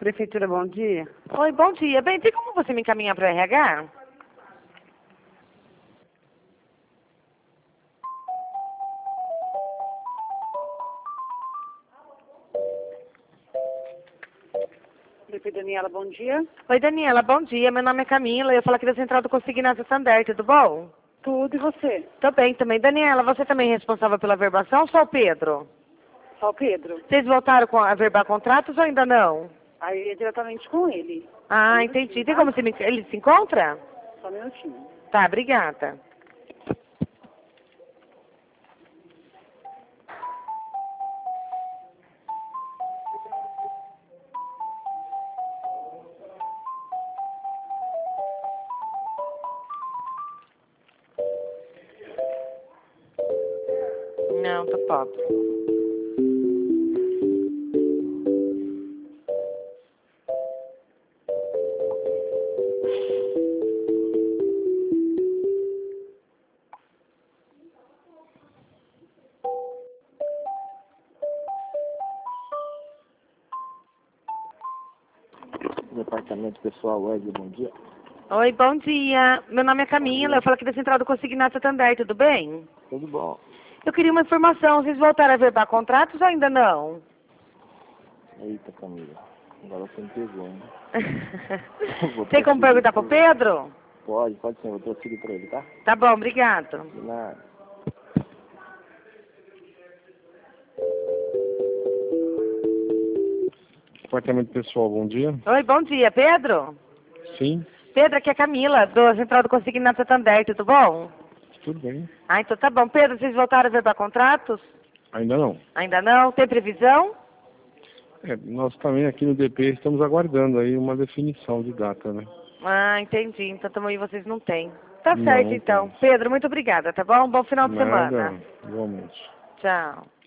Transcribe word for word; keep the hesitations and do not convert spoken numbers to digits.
Prefeitura, bom dia. Oi, bom dia. Bem, tem como você me encaminhar para o R H? Prefeita Daniela, bom dia. Oi, Daniela, bom dia. Meu nome é Camila. Eu falo aqui da Central do Consignado Santander, tudo bom? Tudo, e você? Tô bem também. Daniela, você também é responsável pela verbação ou só o Pedro? Só o Pedro. Vocês voltaram com a verbar contratos ou ainda não? Aí é diretamente com ele. Ah, Só um entendi. minutinho, Tem tá? como você me... ele se encontra? Só um minutinho. Tá, obrigada. Não, tô pobre. Departamento Pessoal Web, bom dia. Oi, bom dia. Meu nome é Camila. Eu falo aqui da Central do Consignado Santander, tudo bem? Tudo bom? Eu queria uma informação. Vocês voltaram a verbar contratos ou ainda não? Eita, Camila. Agora você me pegou, hein? Vou Tem como transferir perguntar pro pro- Pedro? Pode, pode sim. Vou transferir para ele, tá? Tá bom, obrigado. De nada. Departamento Pessoal, bom dia. Oi, bom dia, Pedro? Sim, Pedro, aqui é a Camila, do Central do Consignado Santander, tudo bom? tudo bem. Ah, então tá bom. Pedro, vocês voltaram a verbar contratos? Ainda não. Ainda não? Tem previsão? É, nós também aqui no D P estamos aguardando aí uma definição de data, né? Ah, entendi. Então também vocês não têm. Tá Não, certo, não então. temos. Pedro, muito obrigada, tá bom? Bom final de Nada, semana. igualmente. Tchau.